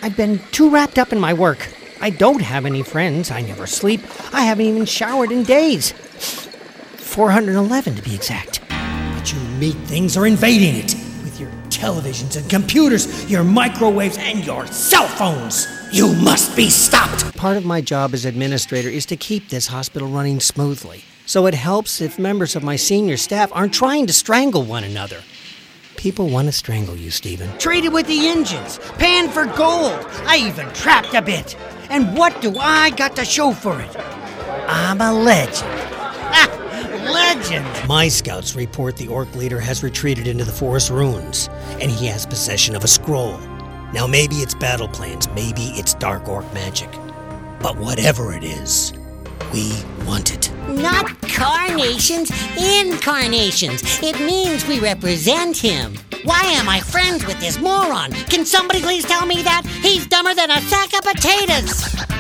I've been too wrapped up in my work. I don't have any friends. I never sleep. I haven't even showered in days. 411 to be exact. But you meat things are invading it with your televisions and computers, your microwaves, and your cell phones. You must be stopped. Part of my job as administrator is to keep this hospital running smoothly. So it helps if members of my senior staff aren't trying to strangle one another. People want to strangle you, Stephen. Traded with the engines, paying for gold. I even trapped a bit. And what do I got to show for it? I'm a legend. Legend! My scouts report the orc leader has retreated into the forest ruins, and he has possession of a scroll. Now maybe it's battle plans, maybe it's dark orc magic. But whatever it is, we want it. Not carnations, incarnations. It means we represent him. Why am I friends with this moron? Can somebody please tell me that? He's dumber than a sack of potatoes.